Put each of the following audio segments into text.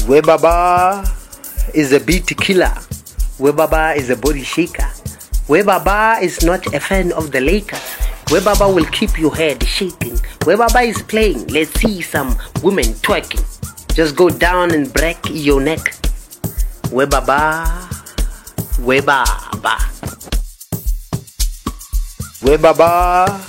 Webaba is a beat killer. Webaba is a body shaker. Webaba is not a fan of the Lakers. Webaba will keep your head shaking. Webaba is playing. Let's see some women twerking. Just go down and break your neck. Webaba, Webaba, Webaba.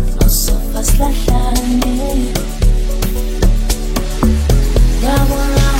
Silahlane, yabona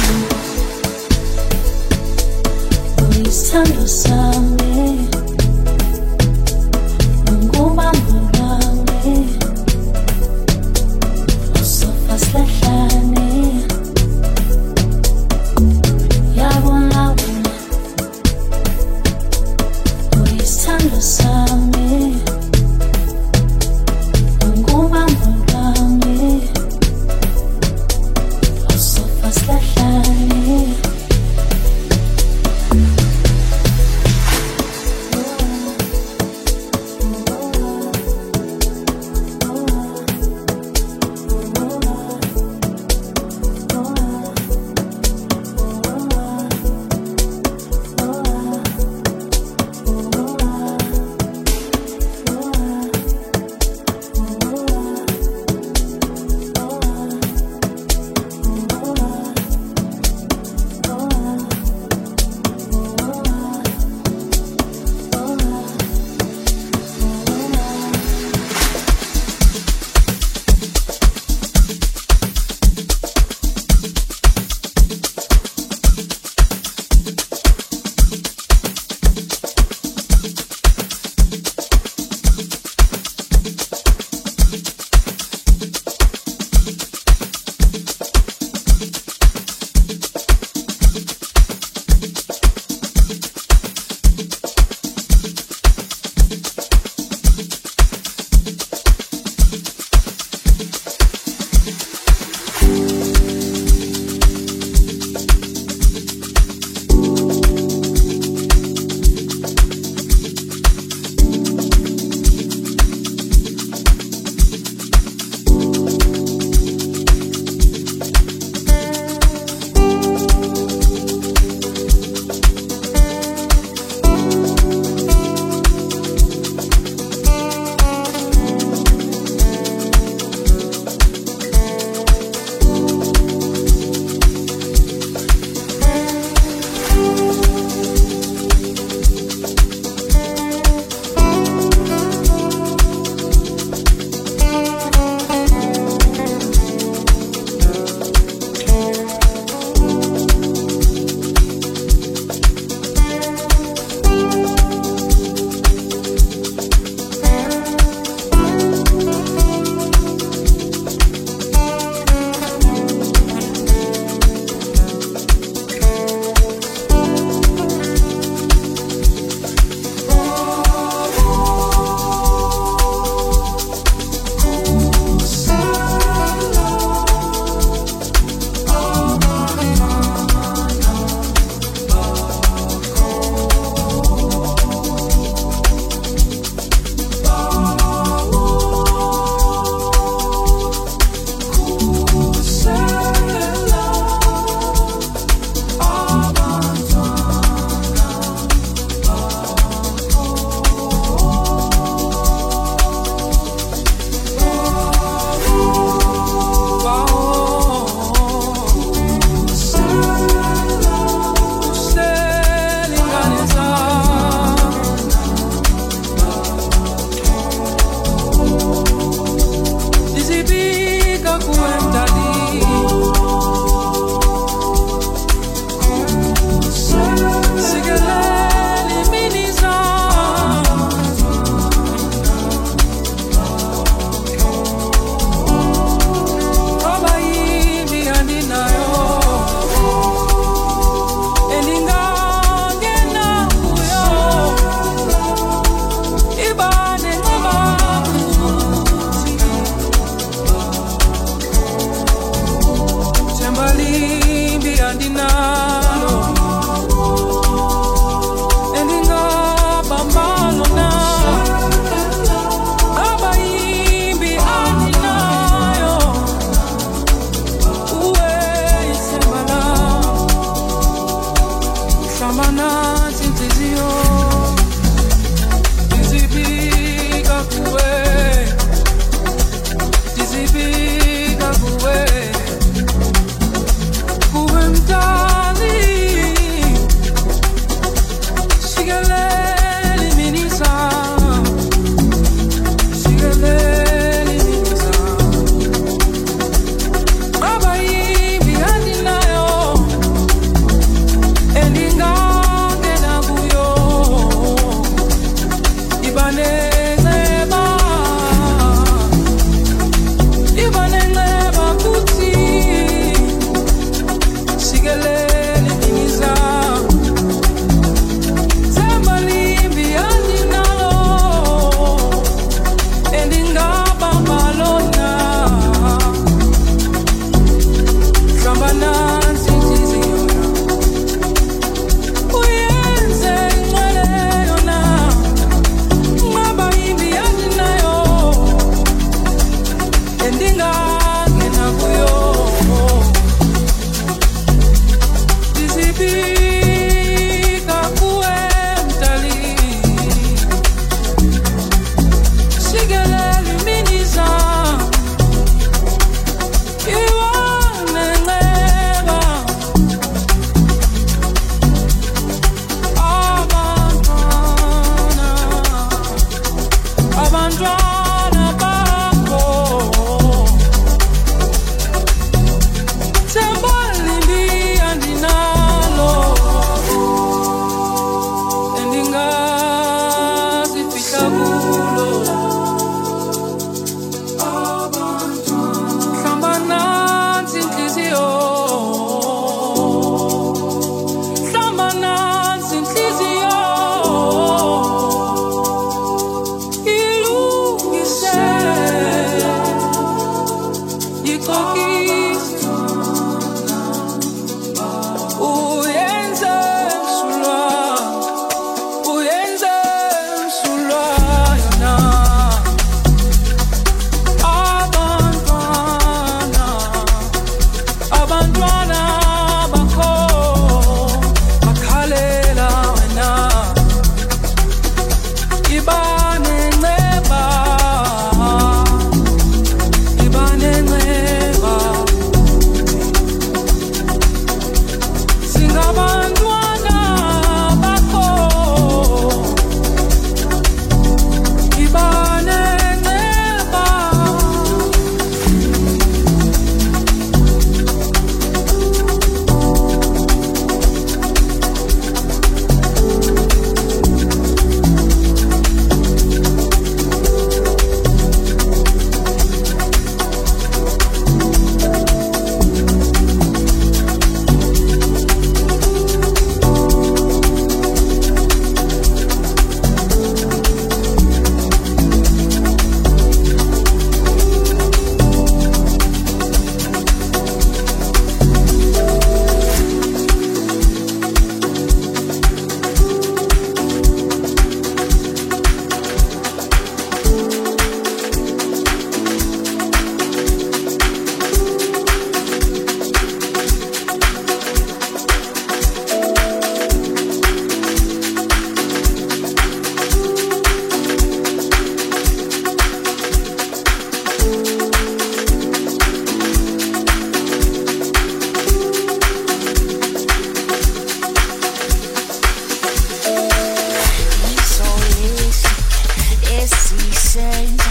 esisenza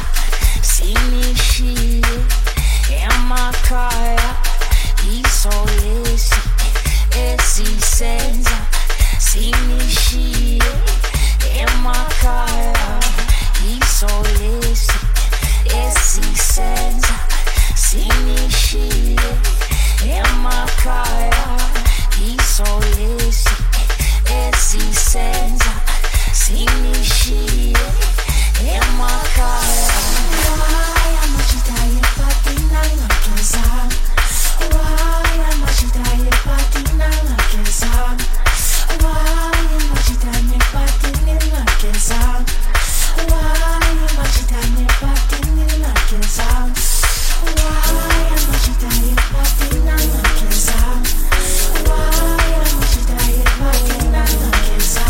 sinishile emakhaya isolesi esisenza sinishile emakhaya isolesi esisenza sinishile emakhaya isolesi esisenza sinishile emakhaya. Why am I chitaye patina ngakeza? Why am I chitaye patina ngakeza? Why am I chitaye patina ngakeza? Why am I chitaye patina ngakeza? Why am I chitaye patina ngakeza? Why am I chitaye patina ngakeza?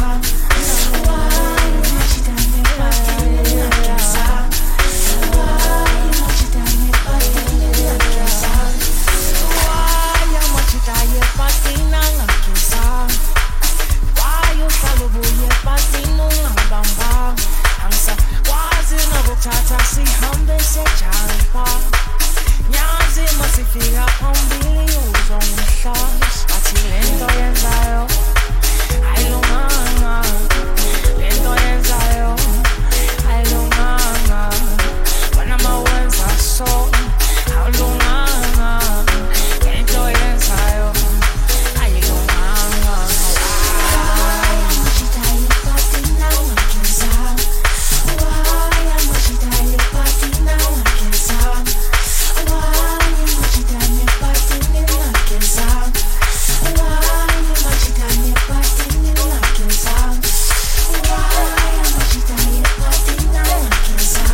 Why am I chitaye patina ngakeza? Why am I chitaye patina ngakeza? Why am I chitaye patina ngakeza? Why you salubuye patina ngabamba? Angsa wazi na butata si hambe se champa. Nyazi masifika pambili uzongishash. Ati lento yenzayo, ailunganga. Lento yenzayo, ailunganga. Wana mawenza so, ailunganga. Lento yenzayo, ailunganga. Why am I chitaye patina ngakeza? Why am I chitaye patina ngakeza? Why am I chitaye patina ngakeza? Why am I chitaye patina ngakeza? Why am I chitaye patina ngakeza?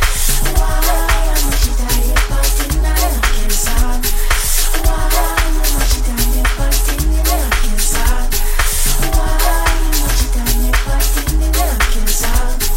Why am I chitaye patina ngakeza? Why am I chitaye patina ngakeza? Why am I chitaye patina ngakeza?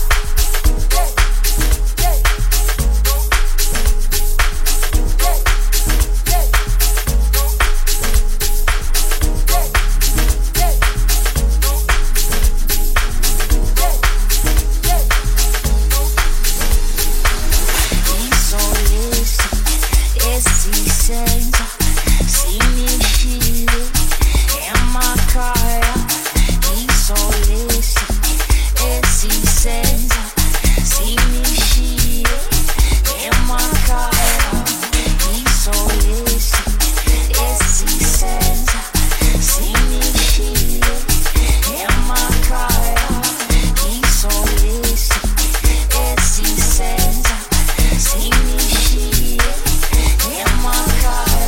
Isolesi esisenza sinishile emakhaya isolesi esisenza sinishile emakhaya isolesi esisenza sinishile emakhaya isolesi esisenza sinishile emakhaya.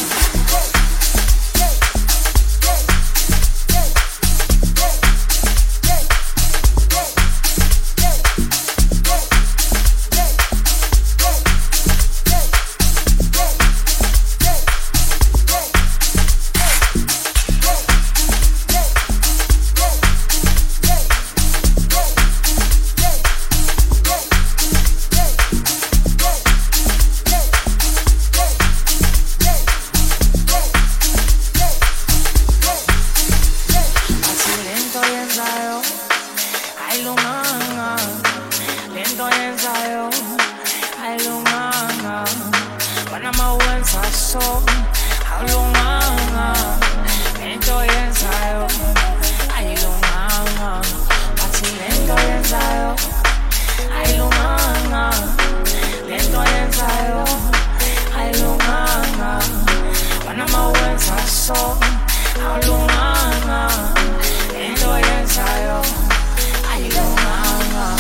Ati lento yenzayo, ailunganga. Lento yenzayo, ailunganga. Wana mawenza so, ailunganga. Lento yenzayo, ailunganga. Ati lento yenzayo, ailunganga. Lento yenzayo, ailunganga. Wana mawenza so, ailunganga. Lento yenzayo, ailunganga.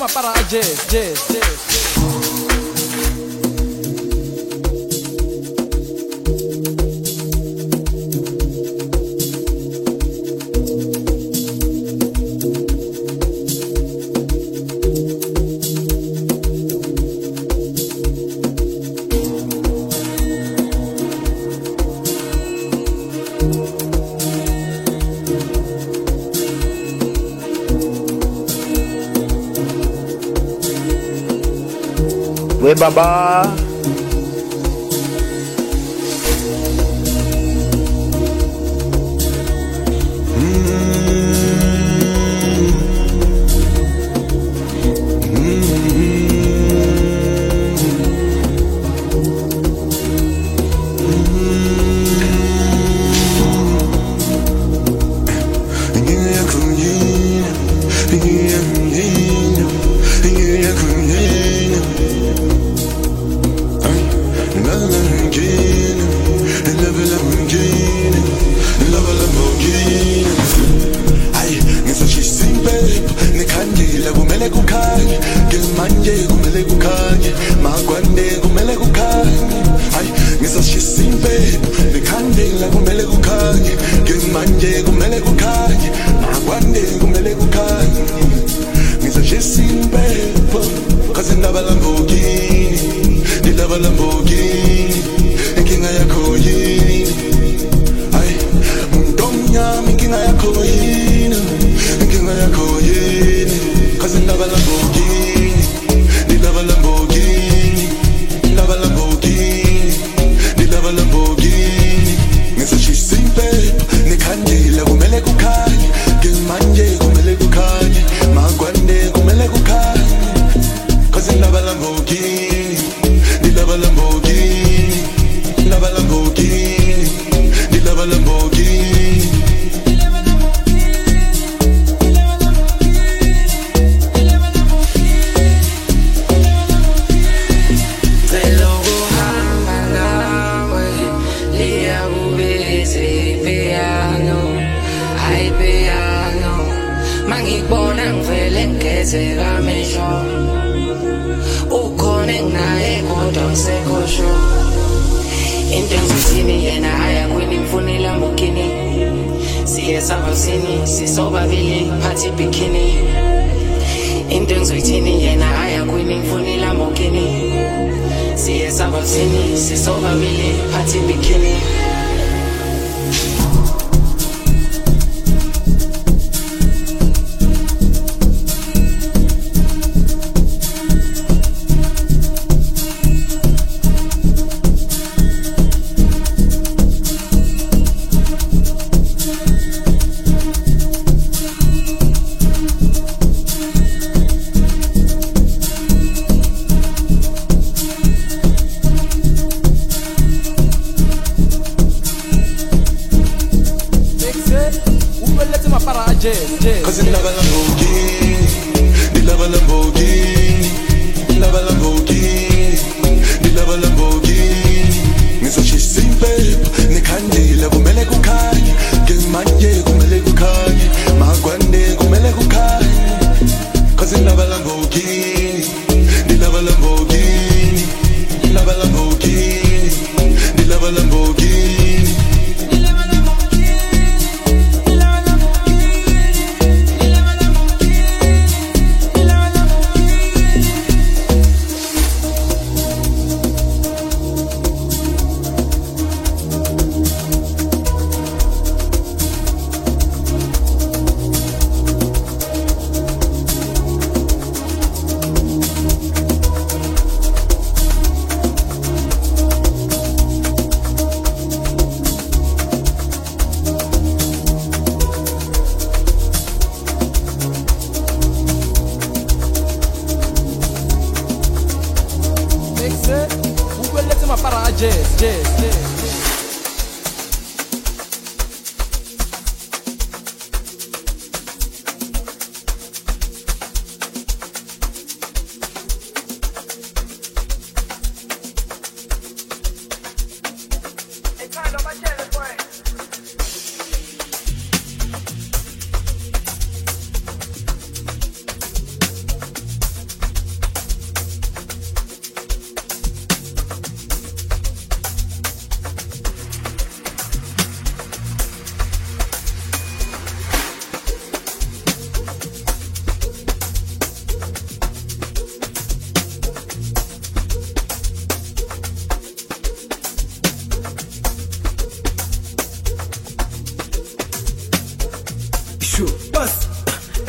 mapara a jazz. We baba.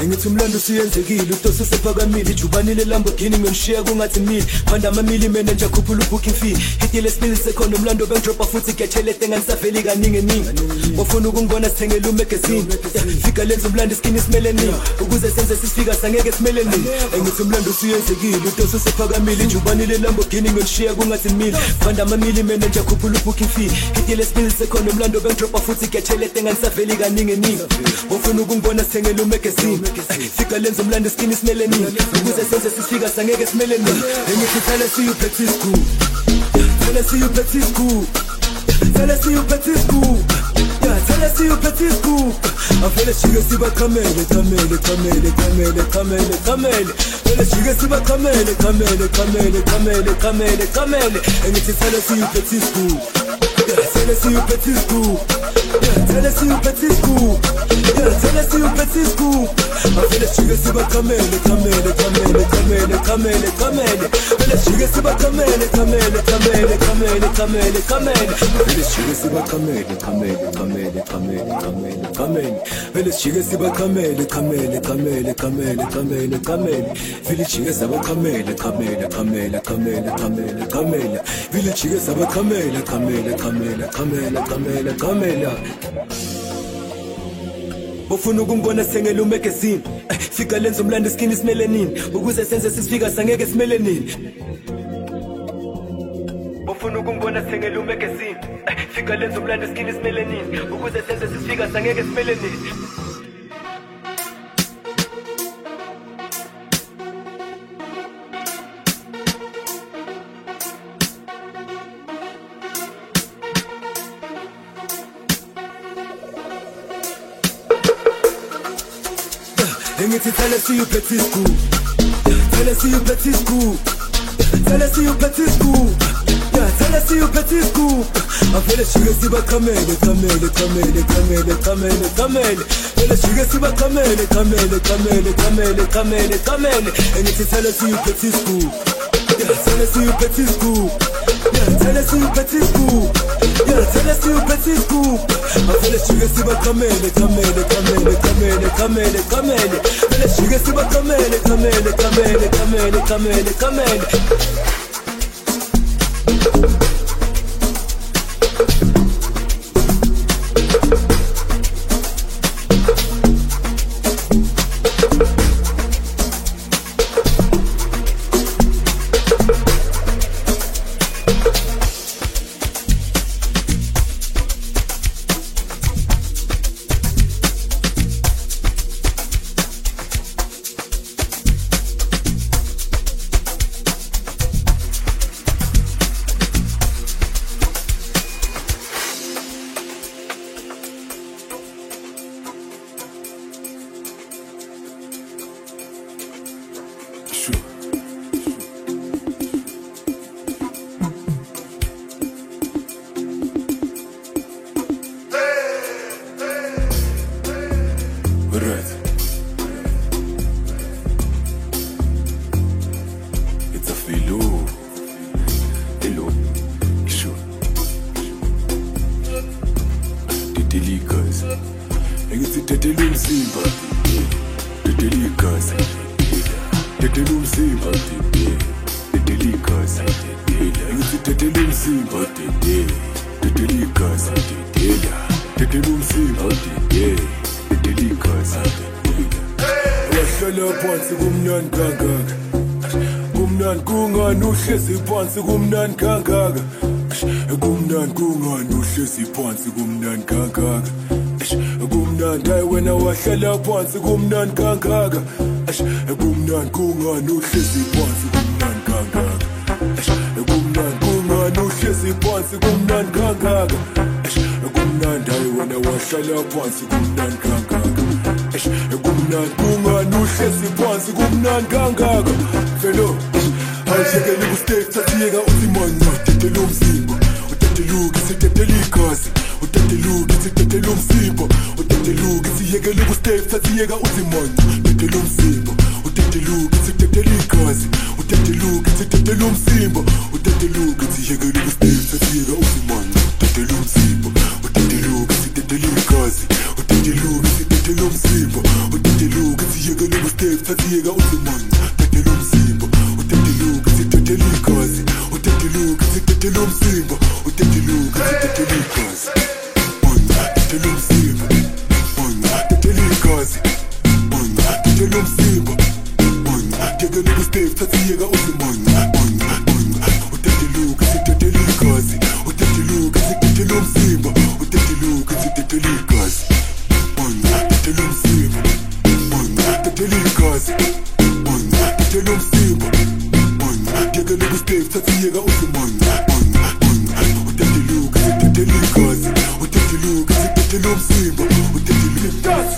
Engithi umlando usiyenzekile utoso sephakamile ijubanile Lamborghini ngishiya kungathi mili phanda amamili mina nje akhuphula ubooking fee hitile spill sekhona umlando bengidropa futhi ngiyachelete nganisafeli kaningi ningi bafuna ukungibona sithengele umagazine fika lenza umlando skin ismeleni ukuze senze sisifika sangeke simele nini engithi umlando usiyenzekile utoso sephakamile ijubanile Lamborghini ngishiya kungathi mili phanda amamili mina nje akhuphula ubooking fee hitile spill sekhona umlando bengidropa futhi ngiyachelete nganisafeli kaningi ningi bafuna ukungibona sithengele umagazine fika lenza umlando skin ismeleni ukuze senze sisifika sangeke simele nini engithi tell us you petit school tell us you petit school tell us you petit school yeah tell us you petit school afele shige siba kamele kamele kamele kamele kamele kamele afele shige siba kamele kamele kamele kamele kamele kamele engithi tell us you petit school yeah tell us you petit school yeah tell us you petit school yeah tell us you petit school afele shige siba kamele kamele kamele kamele kamele kamele afele shige siba kamele kamele kamele kamele kamele kamele afele shige siba kamele kamele kamele kamele kamele kamele afele shige siba kamele kamele kamele kamele kamele kamele afele shige siba kamele kamele kamele kamele kamele kamele afele shige siba kamele kamele kamele kamele kamele kamele bafuna ukungibona sithengele umagazine fika lenza umlando skin ismelenini ukuze senze sisifika sangeke simele nini bafuna ukungibona sithengele umagazine fika lenza umlando skin ismelenini ukuze senze sisifika sangeke simele nini engithi tell us you petit school tell us you petit school tell us you petit school yeah tell us you petit school afele shige siba kamele kamele kamele kamele kamele kamele afele shige siba kamele kamele kamele kamele kamele kamele engithi tell us you petit school yeah tell us you petit school yeah tell us you petit school yeah tell us you petit school afele shige siba kamele kamele kamele kamele kamele kamele afele shige siba kamele kamele kamele kamele kamele kamele uhlezi phansi kumnandi kangaka kumnandi kungani uhlezi phansi kumnandi kangaka kumnandi hayi wena wahlala phansi kumnandi kangaka kumnandi kungani uhlezi phansi kumnandi kangaka kumnandi kungani uhlezi phansi kumnandi kangaka kumnandi hayi wena wahlala phansi kumnandi kangaka kumnandi kungani uhlezi phansi kumnandi kangaka felo ayishekele kustake sathiyeka uthi manje utetela umzimba uteteluka sitetela igazi uteteluka sitetela umzimba uteteluka siyekele kustake sathiyeka uthi manje utetela umzimba uteteluka sitetela igazi uteteluka sitetela umzimba uteteluka siyekele kustake sathiyeka uthi manje utetela umzimba uteteluka sitetela igazi uteteluka Tatelo mzimba Utatelo Katsiyeka lego step Tatsiyeka uzimanya Tatelo mzimba Utatelo Katsitatelo ikazi Utatelo Katsitatelo mzimba Utatelo Katsitatelo ikazi Tatelo mzimba Tatelo ikazi Tatelo mzimba Tiyeka lego step Tatsiyeka uzimanya Utatelo Katsitatelo ikazi Utatelo Katsitatelo mzimba Utatelo Katsitatelo ikazi Tatelo mzimba Tatelo ikazi Tatelo mzimba Tiyeka lego step Tatsiyeka uzimanya Utatelo Katsitatelo ikazi Utatelo Katsitatelo mzimba Utatelo ikazi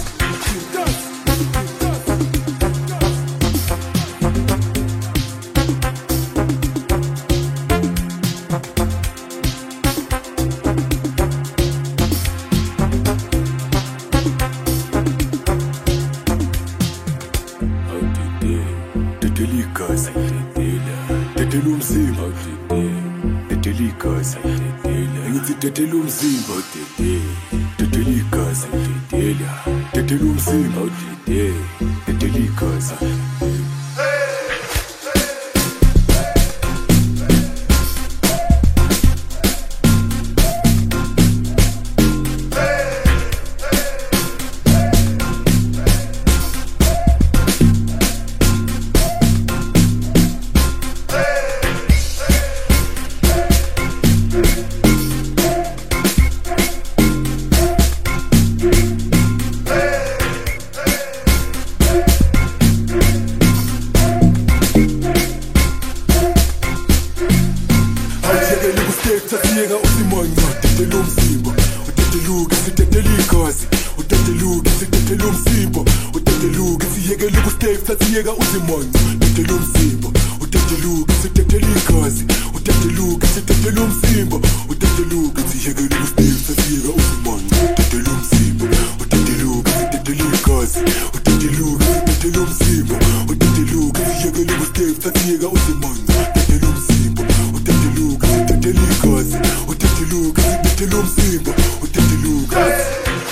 Tatelo mzimba Tatelo ikazi Tatelo mzimba Tatelo ikazi Tatelo mzimba Tatelo ikazi Tatsiyeka uzimanya Tatelo mzimba Utatelo Katsitatelo ikazi Utatelo Katsitatelo mzimba Utatelo Katsiyeka lego step Tatsiyeka uzimanya Tatelo mzimba Utatelo Katsitatelo ikazi Utatelo Katsitatelo mzimba Utatelo Katsiyeka lego step Tatsiyeka uzimanya Tatelo mzimba Utatelo Katsitatelo ikazi Utatelo Katsitatelo mzimba Utatelo Katsiyeka lego step Tatsiyeka uzimanya Tatelo mzimba Utatelo Katsitatelo ikazi Utatelo Katsitatelo mzimba Utatelo ikazi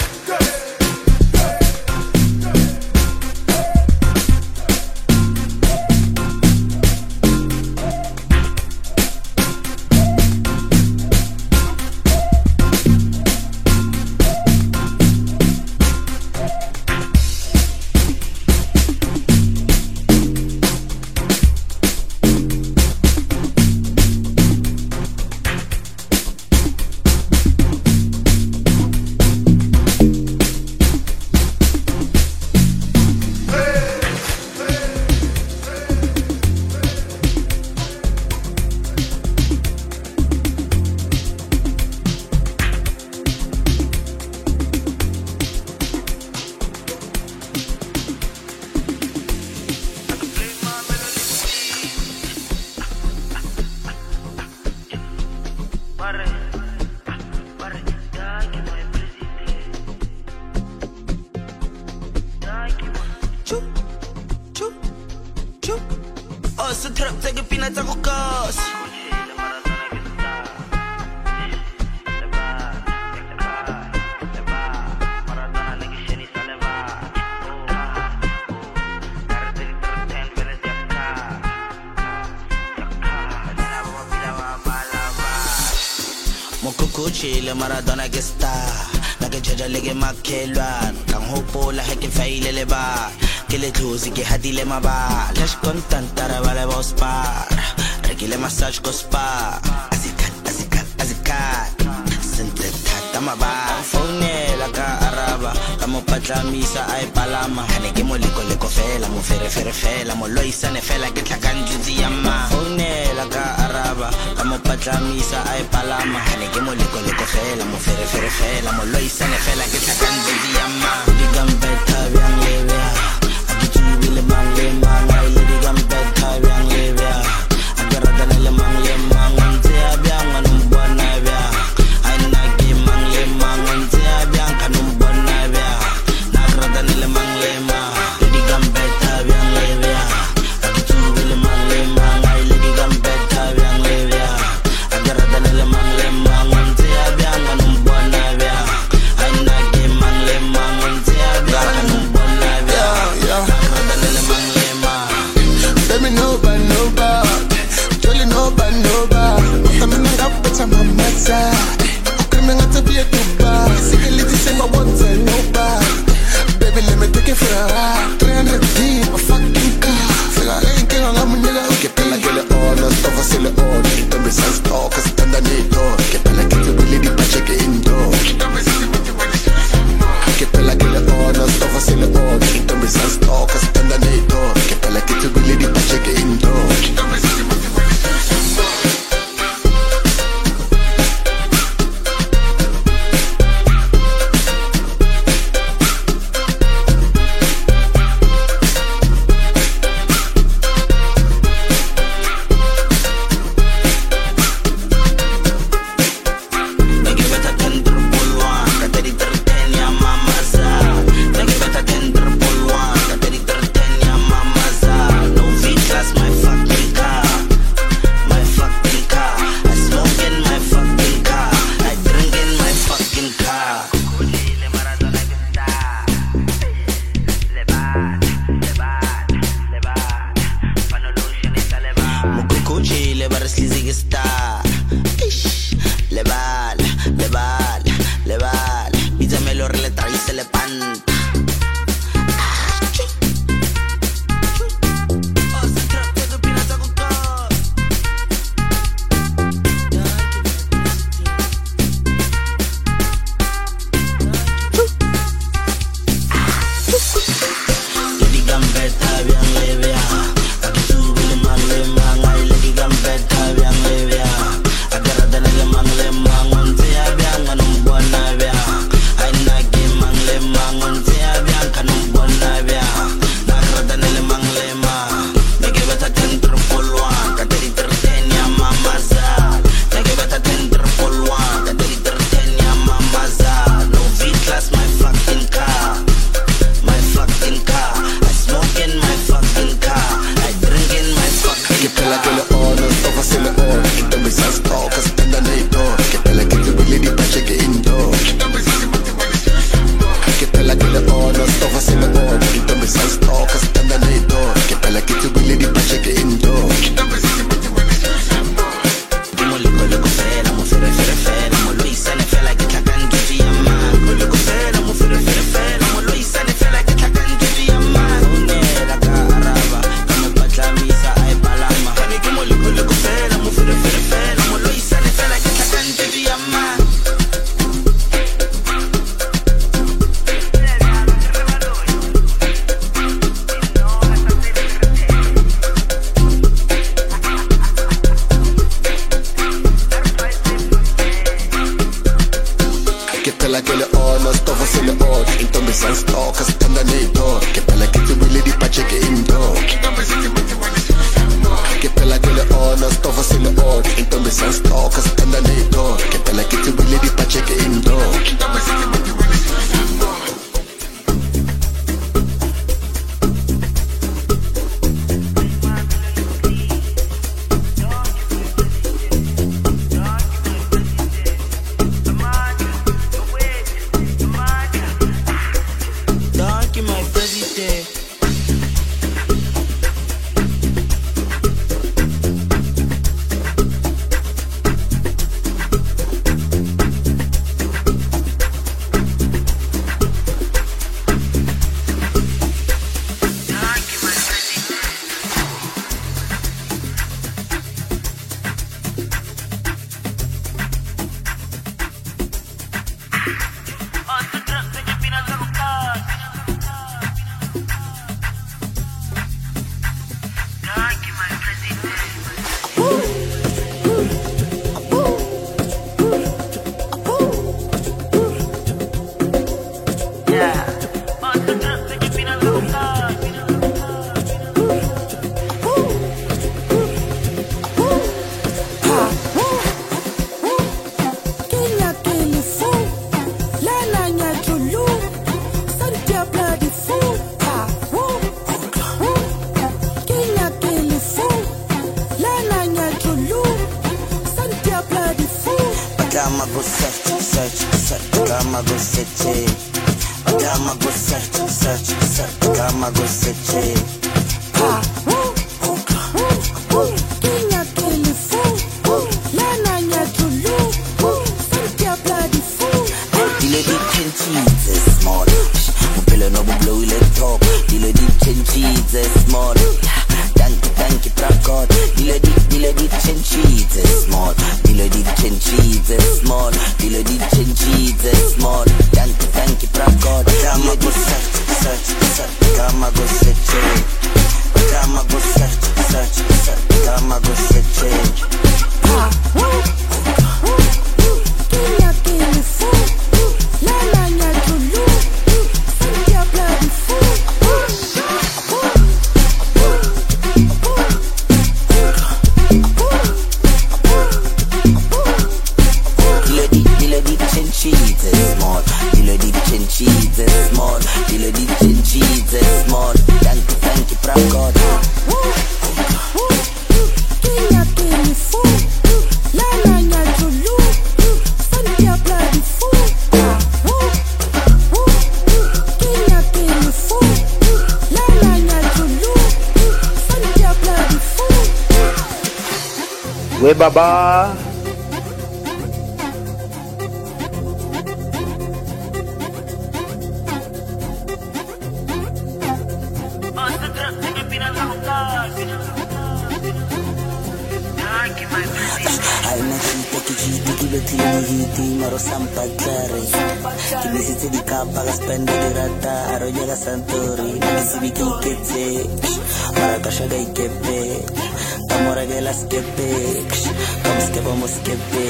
Oso trap take pina tsa go gas. Mokukuchi le Maradona que está. La que chacha le que makelwan. Kang hopo la he que faile le ba. Que le tuzi que hati le maba. Lash contant tarabale boss par. Reki le massage ko spa. Azikat. Sente tata maba. Phone la ka araba. Kamo patlamisa ay palama. Hane ke mo liko fela. Mo fere mo loisa ne fela que tlakan juzi yama. Phone la ka araba. Kamo patlamisa ay palama. Hane ke mo liko fela. Mo fere mo loisa ne fela que tlakan juzi yama. Digam beta bien levea. Le mang le mang, ay le digam beta bien levea. Agarrada le mang ante abiang anum buana bia. Ay nagi mang le mang ante abiang kanum buana bia. Nagrada le mang le digam beta bien levea. Le mang ay le digam beta bien levea. Agarrada le mang ante abiang anum buana bia. Ay nagi mang ante abiang Lisa. Ukrimeng at sabi at tuba. Sikiliti say my wants and nobody. Baby, let me take it for a ride. 300 deep, a fucking car. Fila ain't king on a nigga. Que pela que le honor, stuff us in the order. Don't be sense talk, cause stand on it door. Que pela que le really deep, I check it indoor. Que pela que le honor, stuff us in the order. Don't be sense talk, cause stand on it door. Que pela que le really deep, I check it indoor. cheese small. Mupelo no blow ile top. Dile di cheese small. Danke prakot. Dile di cheese small. Dile di cheese small. Dile di cheese small. Danke prakot. Kama go search. Kama go search. Kama go search. Kama go search. We baba. Maro sampatlare Kinisitse di kapa ka spende di rata Aronya ka santori Nakisibi kiketse Maraka shaga ikepe Tamora ke la skepe Kamuskepa muskepe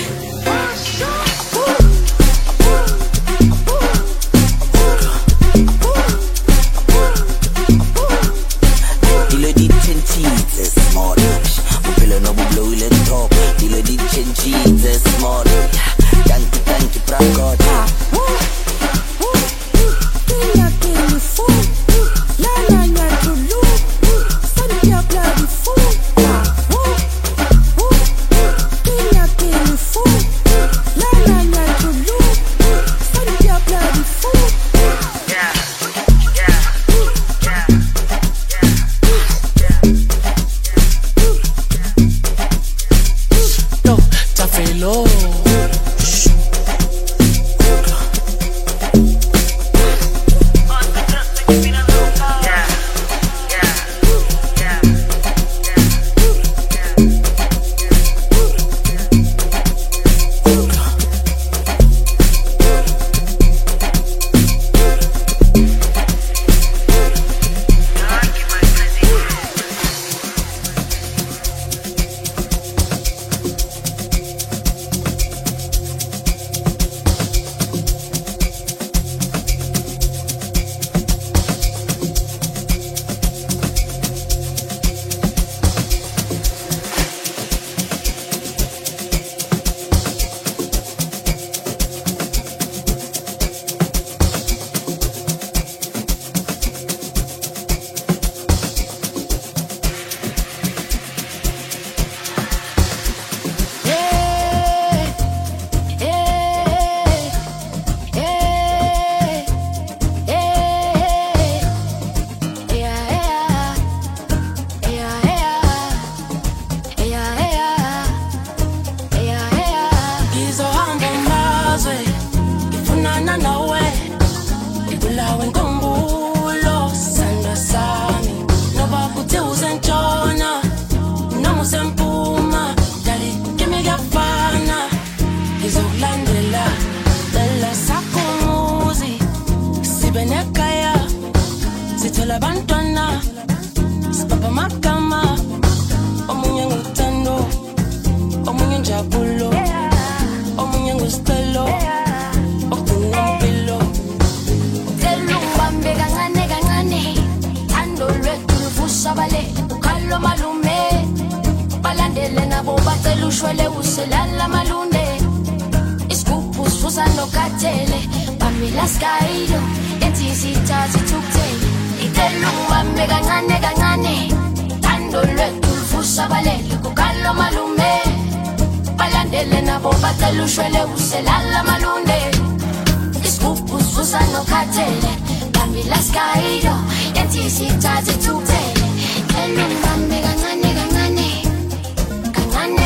Dile di cheese small Upele no blow ile top Dile di cheese small Danke prakot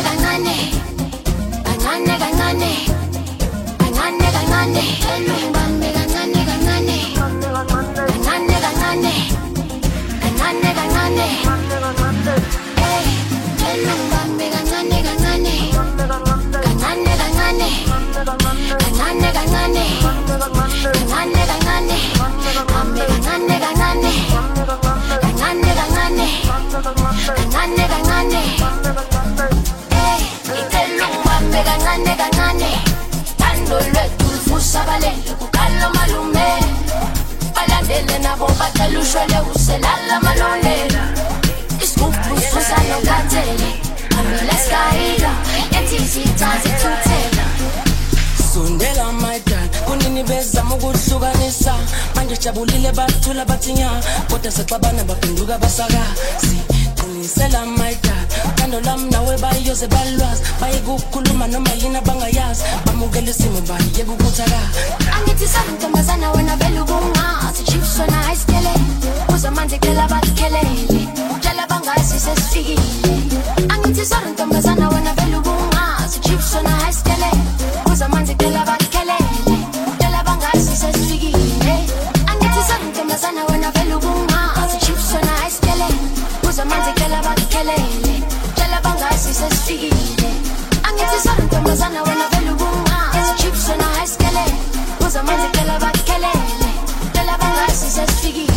Kancane, Sundela my dad, kunini bezama ukuhlukanisa manje jabulile bathula bathinya kodwa sexabana baphenduka basakazi qinisela my dad kando lam nawe bayoze balwazi bayikukhuluma noma yini abangayazi bamukela isimo bayeba ukuthaka angithi santomazana wena vele ubungazi chips wena iskele uzamanzi kela bakhelele utshela bangazi sesifikile angithi santomazana wena vele ubungazi chips wena iskele uzamanzi kela bakhelele utshela bangazi sesifikile angithi santomazana wena vele ubungazi chips wena iskele uzamanzi kela bakhelele utshela bangazi sesifikile angithi santomazana wena vele ubungazi chips wena iskele uzamanzi kela bakhelele utshela bangazi sesifikile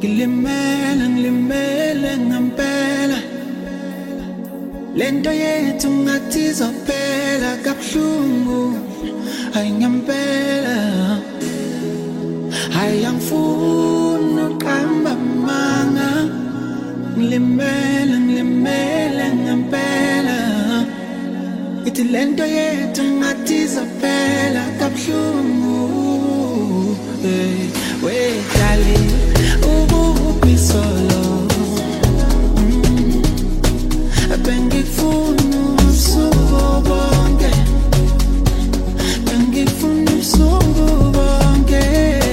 ngilimele ngempela lento yethu ngathi izophela kabuhlungu hayi ngempela hayi angifuni uqamba manga ngilimele ngempela ithi lento yethu ngathi izophela kabuhlungu wait darling be solo bengifuna usuku bonke bengifuna usuku bonke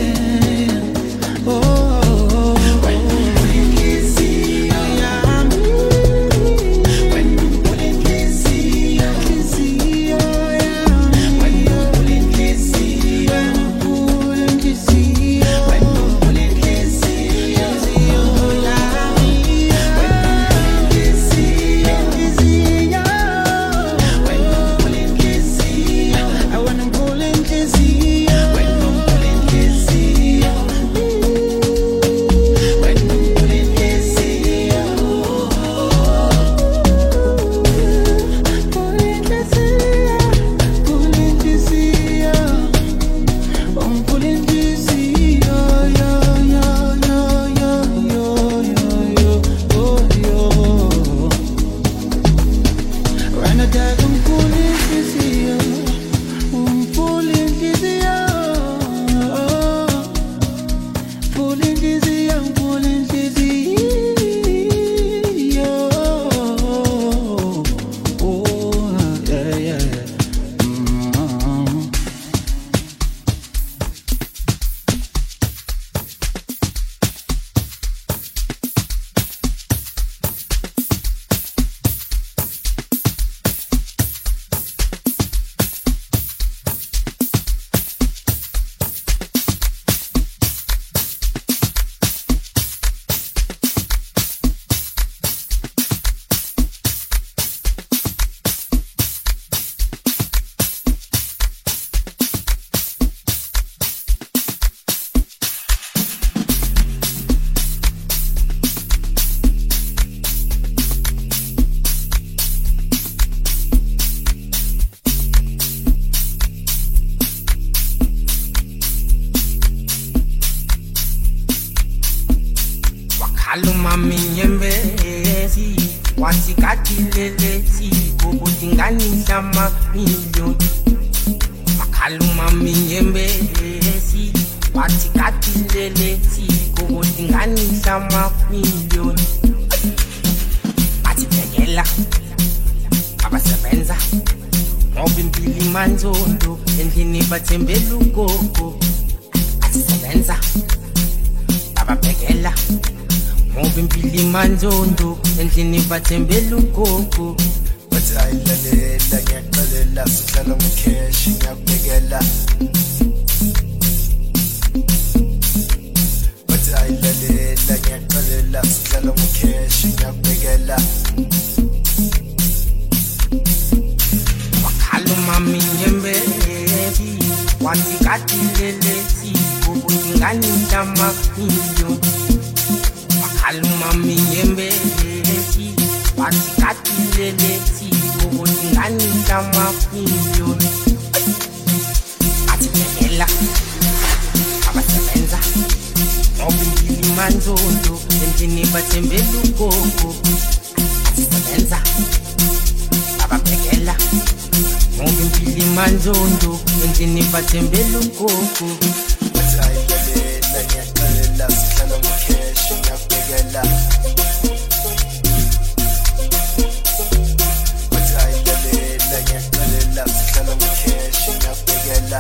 bathembela ukoko bathi ayilalela ngiyaxolela sihlala ngokheshi ngiyabhekela bathi ayilalela ngiyaxolela sihlala ngokheshi ngiyabhekela wakhala mami nyembezi wathi katilelesi ubudingani tamapinyo wakhala mami nyembezi Patikati ubudingani tamapinyo atibekela abasebenza ngobindili manzondo endlini bathembela ukoko abasebenza ababekela ngobindili manzondo endlini bathembela ukoko bathi ayilalela ngiyaxolela sihlala ngokheshi ngiyabhekela sihlala ngokheshi ngiyabhekela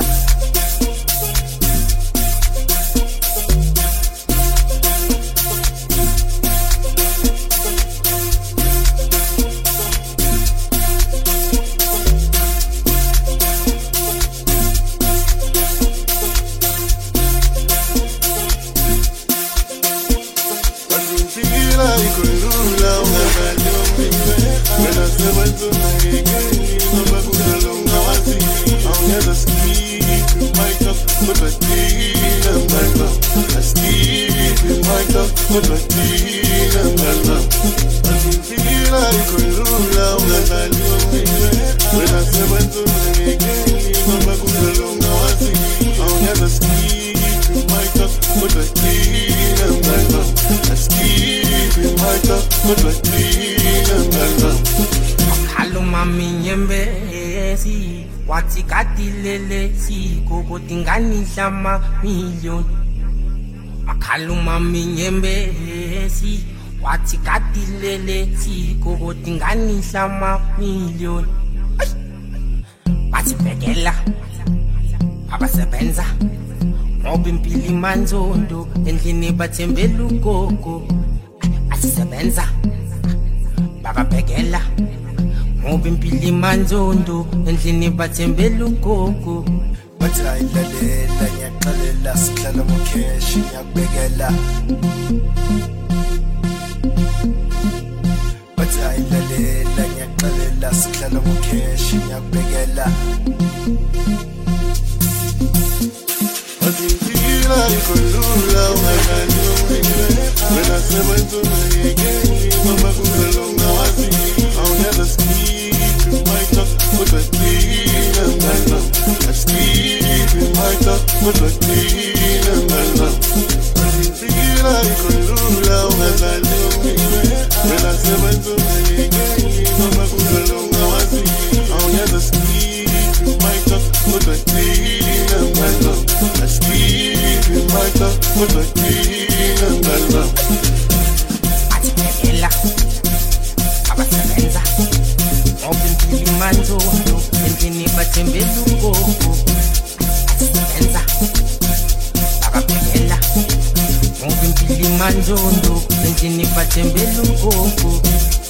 I'll never sleep in my cup, but I feel Kaluma minyembezi wathi kadilele siko dinganisha million. Kaluma minyembezi wathi kadilele siko dinganisha million. Bathi bhekela abasebenza ngoba impilo imanzondo endlini bathembela ugogo. Asisebenza bababhekela ngoba impilo imanzondo endlini bathembela ugogo. Bathi ayilalela ngiyaxalela sihlala ngokheshi ngiyakubekela. Bathi ayilalela ngiyaxalela sihlala ngokheshi ngiyakubekela. Atingira ikolula ungakanyowe wena sebenza ngeke mama kungalunga wazi I'll never sleep in my cup but I clean and my love I sleep in my cup but I clean and my love Atingira ikolula ungakanyowe wena sebenza ngeke mama kungalunga wazi I'll never sleep in my cup but I clean and my love I sleep in my cup but I clean and my love Atikela abasebenza ngoba impilo imanzondo endlini bathembela ugogo. Asisebenza bababhekela ngoba impilo imanzondo endlini bathembela ugogo.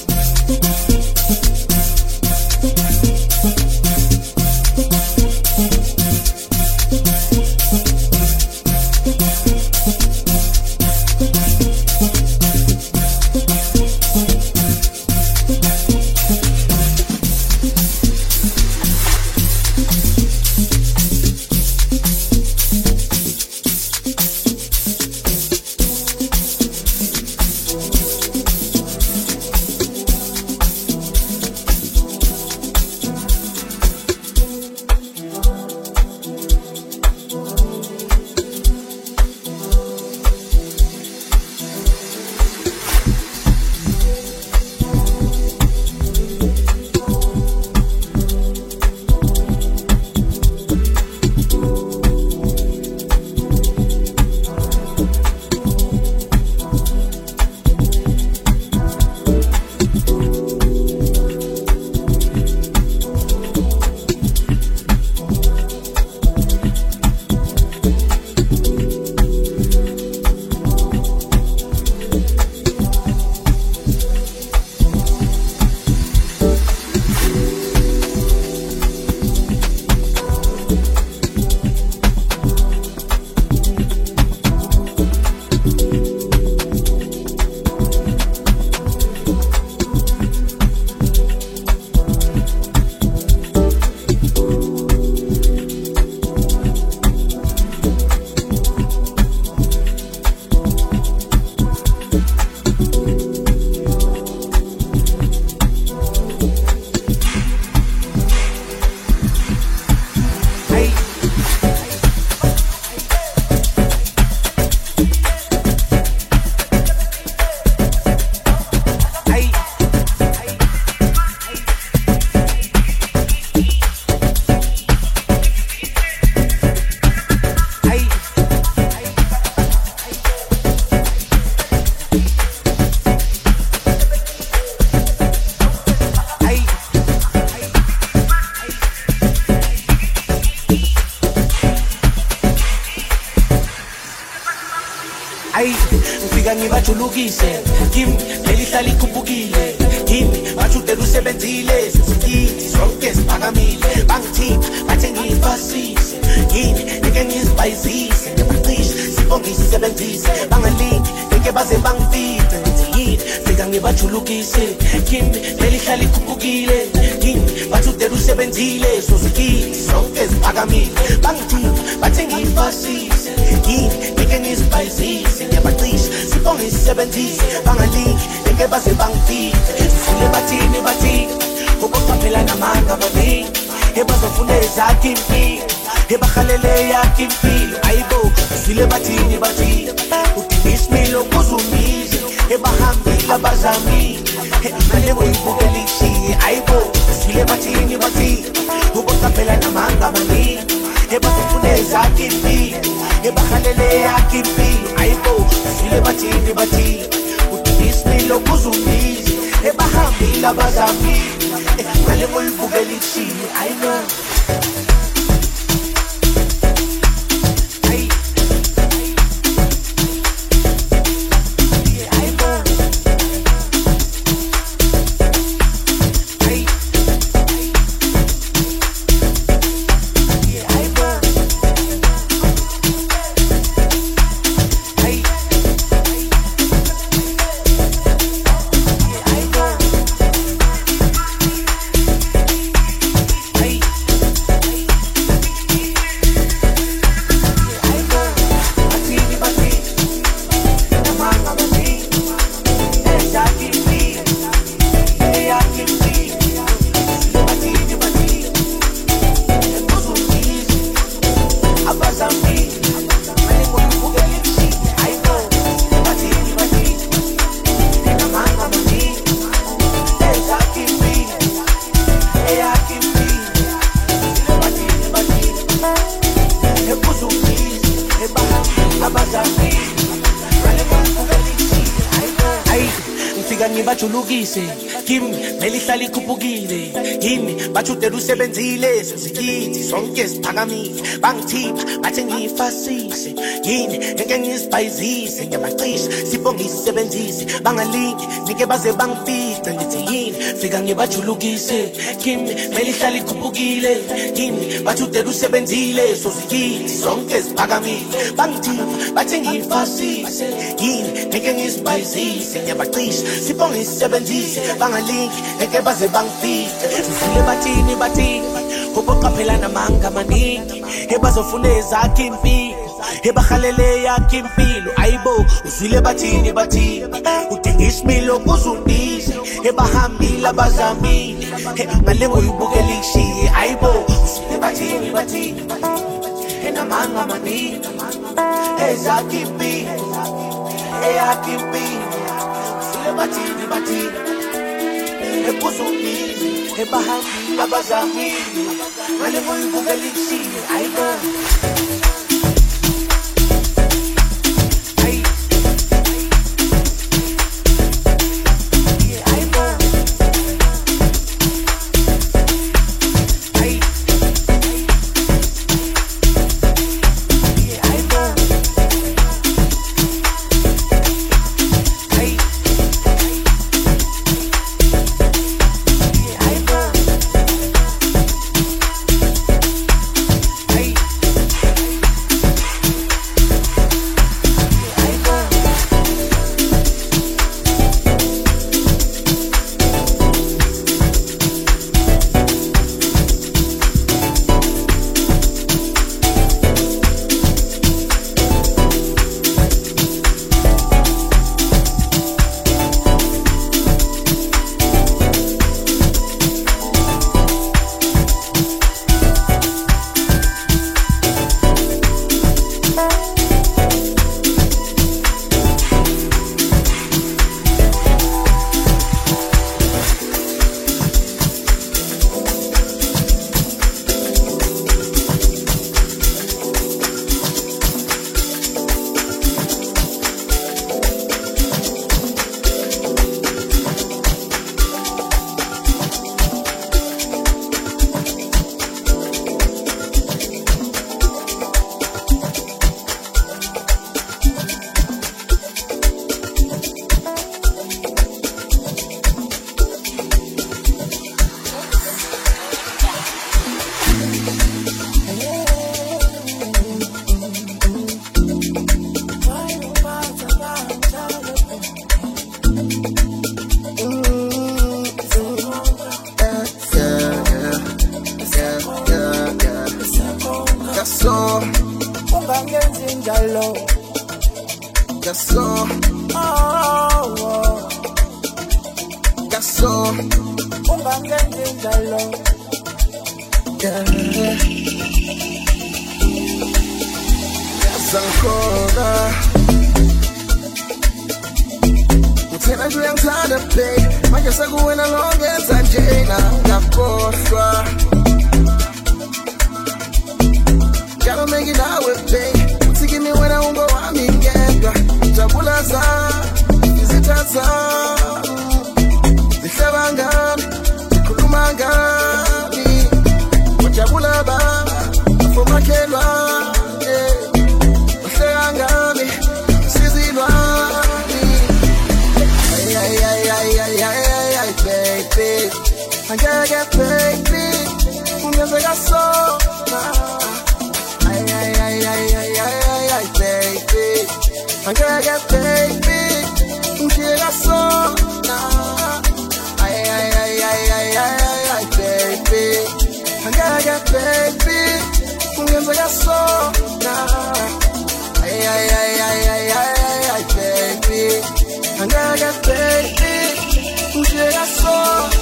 ngifika ngibajulukise kimi lelihlala ikhuphukile kimi bajudela usebenzile sesikithi sonke siphakamile bangithini bathe ngiyifasise yini ngeke ngizibhayizise ngibacishe sibongise isebenzise bangalingi ngeke baze bangifice ngithi yini fika ngibajulukise kimi lelihlala ikhuphukile kimi bajudela usebenzile sesikithi sonke siphakamile bangithini bathi ngiyifasise yini ngeke ngizibhayizise ngiyabacisha sibonge isebenzise bangalingi ngeke baze bangifithe sifule bathini ukuqaphela namanga amaningi ebazofuna ezakhe impilo ebahalele yakhe impilo ayibo sifile bathini udinga isimilo kuzumize ebahambile abazamile manje uyibukela ishiye ayibo sifile bathini ukuqaphela namanga amaningi ebazofuna ezakhe impilo ebahalele yakhe impilo ayibo sifile bathini udinga isimilo kuzumize ebahambile abazamile manje uyibukela ishiye ayibo Kimi melihlala ikhuphukile yini bathudela usebenzile sizikithi sonke siphakamile bangithipha bathi ngiyifasise yini ngeke ngizibhayizise ngiyabacisha sibonge isebenzise bangalingi ngeke baze bangifice ngithi yini fika ngibajulukise kimi melihlala ikhuphukile yini bathudela usebenzile sizikithi sonke siphakamile bangithipha bathi ngiyifasise yini ngeke ngizibhayizise ngiyabacisha sibonge isebenzise bangalingi ngeke baze bangifice sifile bathini ukuqaphela namanga amaningi ebazofuna ezakhe impilo ebahalele yakhe impilo ayibo usile bathini udinga isimilo kuzundize ebahambile abazamile ngale ngoyibukela ishiye ayibo usile bathini enamanga amaningi ezakhe impilo eyakhe impilo usile bathini ekuzundize ebahambile abazamile ngale ngoyibukela ishiye ayibo Sankora Utena juu mtada pay Maja sagu wena longeza jena Kaposhwa Gotta make it out with pay Usikimi wena ungo wa mingedwa Tabula za Izita za Zishabangani Zikulumangani Wajabula ba Fomakelwa I gotta get baby, ungezeka sona. Ay, baby. I gotta get baby, ungezeka sona. Ay, baby. I gotta get baby, ungezeka sona. Ay, baby. I gotta get baby, ungezeka sona.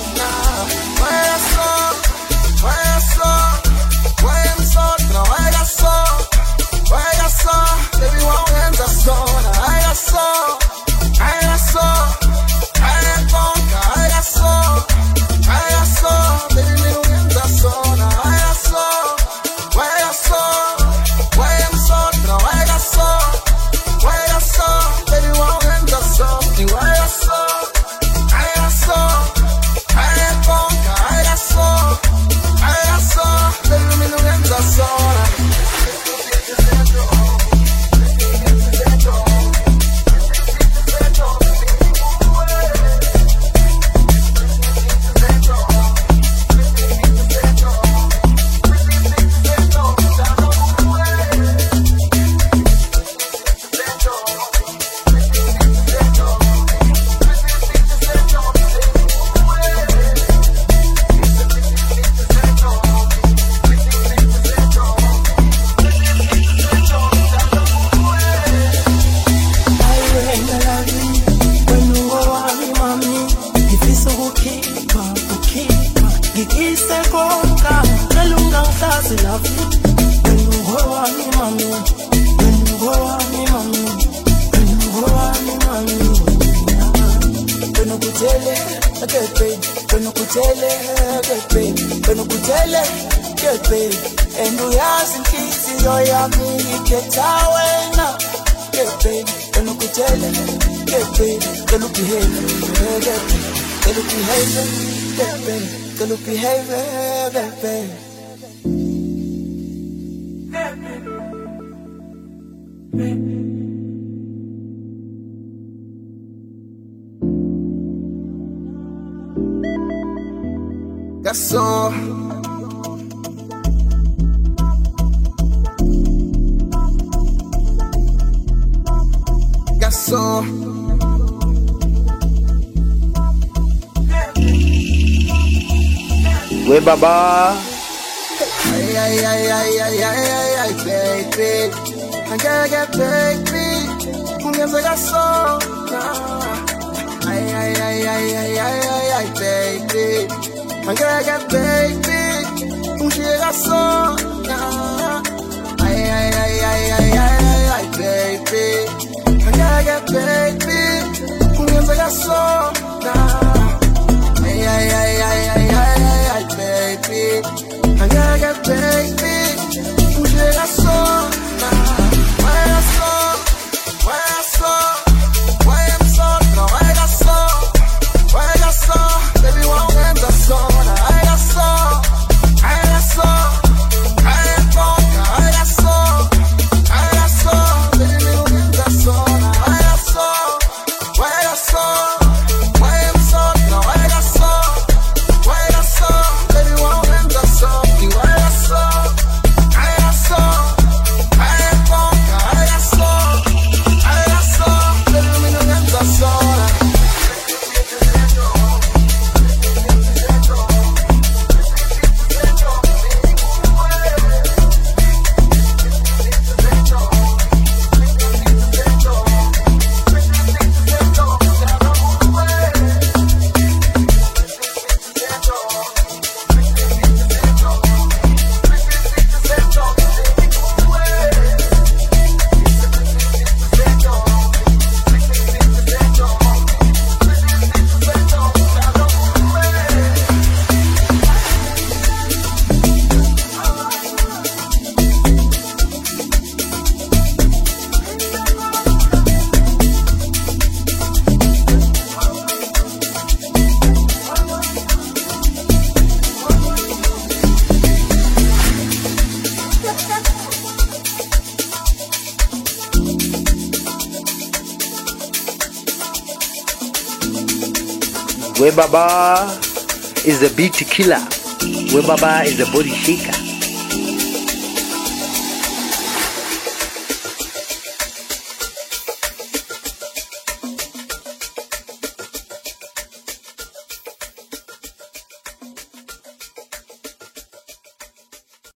We baba. Ay, baby. I gotta get baby. Ungezeka sona. Ay, baby. I gotta get baby. Ungezeka sona. Ay, baby. I gotta get baby. Ungezeka sona. Ay, baby. I gotta get baby. Ungezeka sona. Where Baba is a beat killer. Where Baba is a body shaker.